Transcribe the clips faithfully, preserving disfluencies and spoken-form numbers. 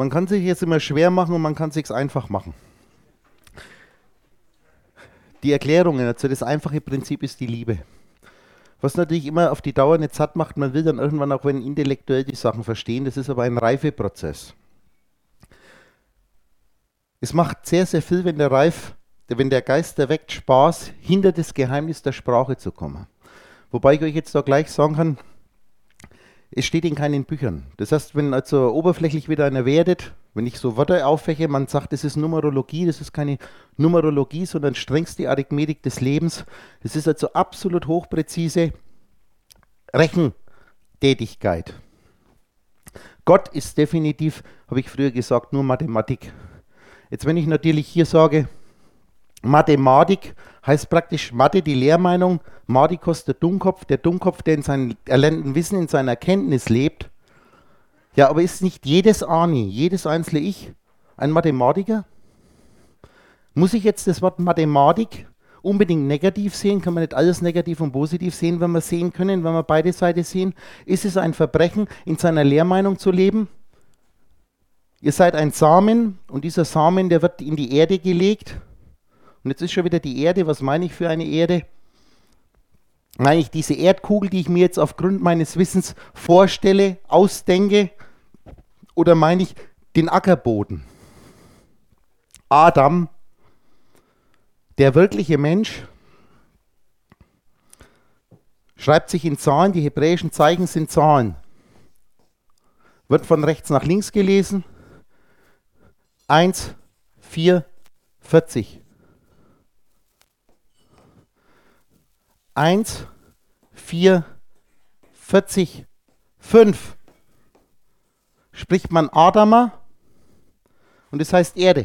Man kann sich jetzt immer schwer machen und man kann es sich einfach machen. Die Erklärungen, also das einfache Prinzip ist die Liebe. Was natürlich immer auf die Dauer nicht satt macht, man will dann irgendwann auch wenn intellektuell die Sachen verstehen, das ist aber ein Reifeprozess. Es macht sehr, sehr viel, wenn der Reif, wenn der Geist erweckt, Spaß, hinter das Geheimnis der Sprache zu kommen. Wobei ich euch jetzt da gleich sagen kann, es steht in keinen Büchern. Das heißt, wenn also oberflächlich wieder einer werdet, wenn ich so Wörter auffäche, man sagt, das ist Numerologie, das ist keine Numerologie, sondern strengste Arithmetik des Lebens. Das ist also absolut hochpräzise Rechentätigkeit. Gott ist definitiv, habe ich früher gesagt, nur Mathematik. Jetzt, wenn ich natürlich hier sage, Mathematik, heißt praktisch Mathe, die Lehrmeinung, Madikos, der Dummkopf, der Dummkopf, der in seinem erlernten Wissen, in seiner Erkenntnis lebt. Ja, aber ist nicht jedes Ani, jedes einzelne Ich ein Mathematiker? Muss ich jetzt das Wort Mathematik unbedingt negativ sehen? Kann man nicht alles negativ und positiv sehen, wenn wir sehen können, wenn wir beide Seiten sehen? Ist es ein Verbrechen, in seiner Lehrmeinung zu leben? Ihr seid ein Samen und dieser Samen, der wird in die Erde gelegt. Und jetzt ist schon wieder die Erde, was meine ich für eine Erde? Meine ich diese Erdkugel, die ich mir jetzt aufgrund meines Wissens vorstelle, ausdenke? Oder meine ich den Ackerboden? Adam, der wirkliche Mensch, schreibt sich in Zahlen, die hebräischen Zeichen sind Zahlen. Wird von rechts nach links gelesen. eins, vier, vierzig. eins, vier, vierzig, fünf. Spricht man Adama und das heißt Erde.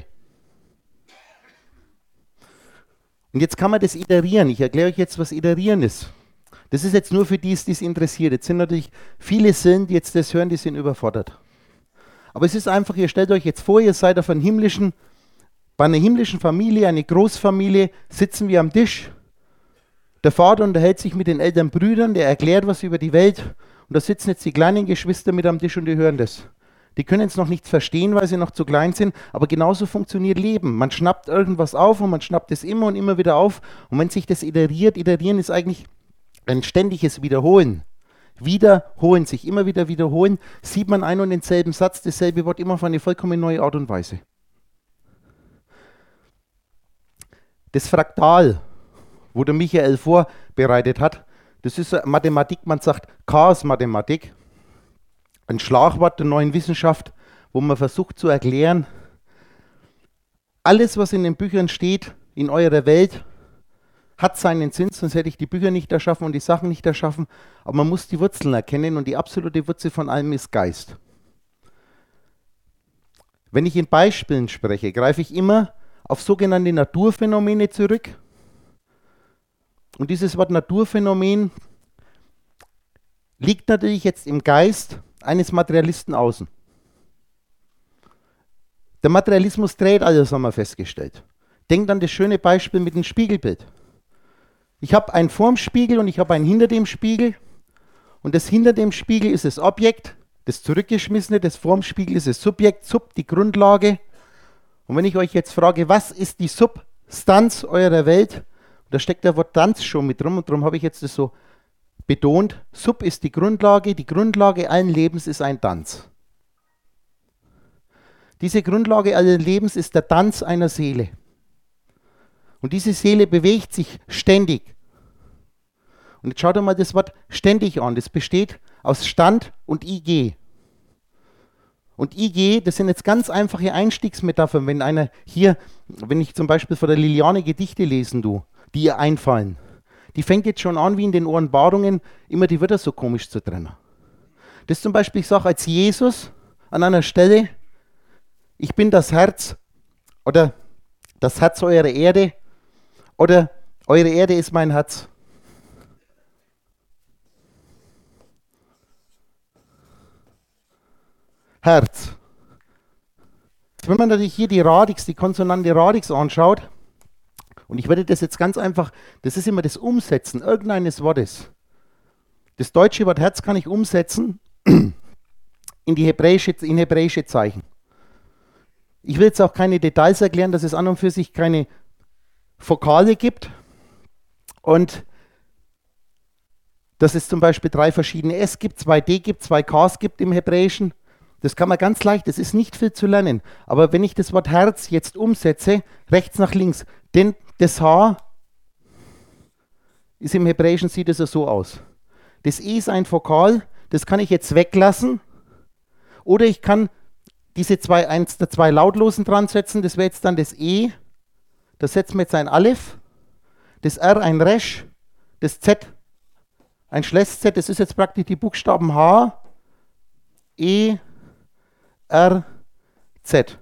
Und jetzt kann man das iterieren. Ich erkläre euch jetzt, was iterieren ist. Das ist jetzt nur für die, die es interessiert. Jetzt sind natürlich viele Seelen, die jetzt das hören, die sind überfordert. Aber es ist einfach, ihr stellt euch jetzt vor, ihr seid auf einem himmlischen, bei einer himmlischen Familie, eine Großfamilie, sitzen wir am Tisch. Der Vater unterhält sich mit den älteren Brüdern, der erklärt was über die Welt. Und da sitzen jetzt die kleinen Geschwister mit am Tisch und die hören das. Die können es noch nicht verstehen, weil sie noch zu klein sind, aber genauso funktioniert Leben. Man schnappt irgendwas auf und man schnappt es immer und immer wieder auf. Und wenn sich das iteriert, iterieren ist eigentlich ein ständiges Wiederholen. Wiederholen, sich immer wieder wiederholen, sieht man einen und denselben Satz, dasselbe Wort immer auf eine vollkommen neue Art und Weise. Das Fraktal, wo der Michael vorbereitet hat, das ist Mathematik, man sagt Chaos-Mathematik, ein Schlagwort der neuen Wissenschaft, wo man versucht zu erklären, alles, was in den Büchern steht, in eurer Welt, hat seinen Sinn, sonst hätte ich die Bücher nicht erschaffen und die Sachen nicht erschaffen, aber man muss die Wurzeln erkennen und die absolute Wurzel von allem ist Geist. Wenn ich in Beispielen spreche, greife ich immer auf sogenannte Naturphänomene zurück. Und dieses Wort Naturphänomen liegt natürlich jetzt im Geist eines Materialisten außen. Der Materialismus dreht alles, haben wir festgestellt. Denkt an das schöne Beispiel mit dem Spiegelbild. Ich habe einen vorm Spiegel und ich habe einen hinter dem Spiegel. Und das hinter dem Spiegel ist das Objekt, das zurückgeschmissene, das vorm Spiegel ist das Subjekt, Sub, die Grundlage. Und wenn ich euch jetzt frage, was ist die Substanz eurer Welt? Da steckt der Wort Tanz schon mit drum und darum habe ich jetzt das so betont. Sub ist die Grundlage, die Grundlage allen Lebens ist ein Tanz. Diese Grundlage allen Lebens ist der Tanz einer Seele. Und diese Seele bewegt sich ständig. Und jetzt schaut euch mal das Wort ständig an. Das besteht aus Stand und I G. Und I G, das sind jetzt ganz einfache Einstiegsmetaphern. Wenn einer hier, wenn ich zum Beispiel von der Liliane Gedichte lesen tue, die ihr einfallen. Die fängt jetzt schon an, wie in den Ohrenbadungen, immer die Wörter so komisch zu trennen. Das zum Beispiel, ich sage als Jesus an einer Stelle, ich bin das Herz oder das Herz eurer Erde oder eure Erde ist mein Herz. Herz. Wenn man natürlich hier die Radix, die Konsonante Radix anschaut, und ich werde das jetzt ganz einfach, das ist immer das Umsetzen irgendeines Wortes. Das deutsche Wort Herz kann ich umsetzen in die hebräische, in hebräische Zeichen. Ich will jetzt auch keine Details erklären, dass es an und für sich keine Vokale gibt und dass es zum Beispiel drei verschiedene S gibt, zwei D gibt, zwei Ks gibt im Hebräischen. Das kann man ganz leicht, das ist nicht viel zu lernen. Aber wenn ich das Wort Herz jetzt umsetze, rechts nach links, denn das H ist im Hebräischen, sieht es ja so aus. Das E ist ein Vokal, das kann ich jetzt weglassen. Oder ich kann diese zwei, eins der zwei Lautlosen dran setzen, das wäre jetzt dann das E. Da setzen wir jetzt ein Aleph, das R ein Resh, das Z ein Schless-Z, das ist jetzt praktisch die Buchstaben H, E, R, Z.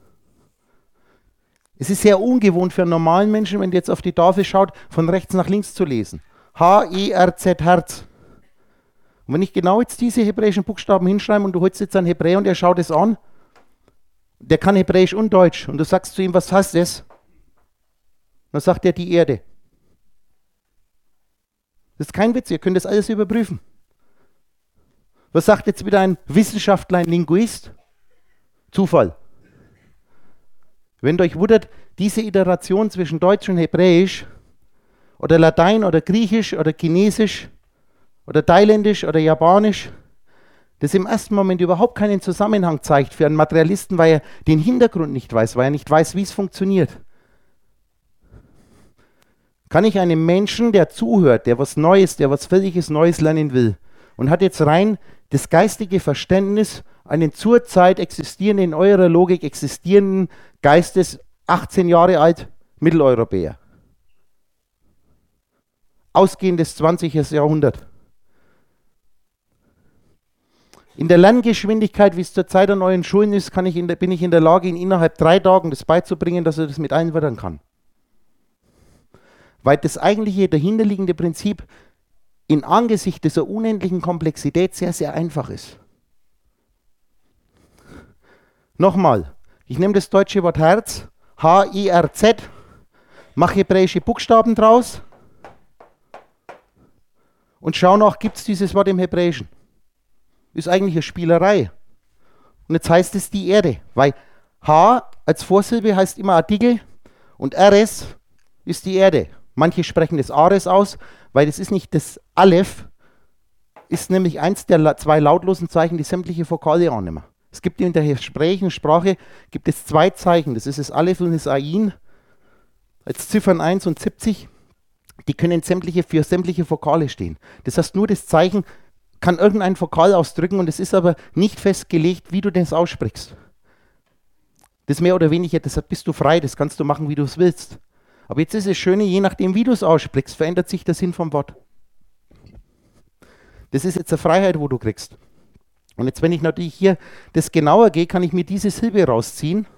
Es ist sehr ungewohnt für einen normalen Menschen, wenn ihr jetzt auf die Tafel schaut, von rechts nach links zu lesen. H, E, R, Z, Herz. Und wenn ich genau jetzt diese hebräischen Buchstaben hinschreibe und du holst jetzt einen Hebräer und er schaut es an, der kann Hebräisch und Deutsch und du sagst zu ihm, was heißt das? Dann sagt er die Erde. Das ist kein Witz, ihr könnt das alles überprüfen. Was sagt jetzt wieder ein Wissenschaftler, ein Linguist? Zufall. Wenn ihr euch wundert, diese Iteration zwischen Deutsch und Hebräisch oder Latein oder Griechisch oder Chinesisch oder Thailändisch oder Japanisch, das im ersten Moment überhaupt keinen Zusammenhang zeigt für einen Materialisten, weil er den Hintergrund nicht weiß, weil er nicht weiß, wie es funktioniert. Kann ich einem Menschen, der zuhört, der was Neues, der was völliges Neues lernen will und hat jetzt rein das geistige Verständnis, einen zurzeit existierenden, in eurer Logik existierenden Geistes, achtzehn Jahre alt, Mitteleuropäer. Ausgehendes zwanzigstes Jahrhundert. In der Lerngeschwindigkeit, wie es zurzeit an euren Schulen ist, kann ich in der, bin ich in der Lage, ihn innerhalb drei Tagen das beizubringen, dass er das mit allen Wörtern kann. Weil das eigentliche dahinterliegende Prinzip in Angesicht dieser unendlichen Komplexität sehr, sehr einfach ist. Nochmal, ich nehme das deutsche Wort Herz, H I R Z, mache hebräische Buchstaben draus und schaue nach, gibt es dieses Wort im Hebräischen. Ist eigentlich eine Spielerei. Und jetzt heißt es die Erde, weil H als Vorsilbe heißt immer Artikel und R S ist die Erde. Manche sprechen das Ares aus, weil das ist nicht das Aleph, ist nämlich eins der la zwei lautlosen Zeichen, die sämtliche Vokale annehmen. Es gibt in der hebräischen Sprache gibt es zwei Zeichen, das ist das Aleph und das Ain, als Ziffern eins und siebzig, die können sämtliche, für sämtliche Vokale stehen. Das heißt, nur das Zeichen kann irgendein Vokal ausdrücken und es ist aber nicht festgelegt, wie du das aussprichst. Das mehr oder weniger, deshalb bist du frei, das kannst du machen, wie du es willst. Aber jetzt ist es Schöne, je nachdem, wie du es aussprichst, verändert sich der Sinn vom Wort. Das ist jetzt eine Freiheit, wo du kriegst. Und jetzt, wenn ich natürlich hier das genauer gehe, kann ich mir diese Silbe rausziehen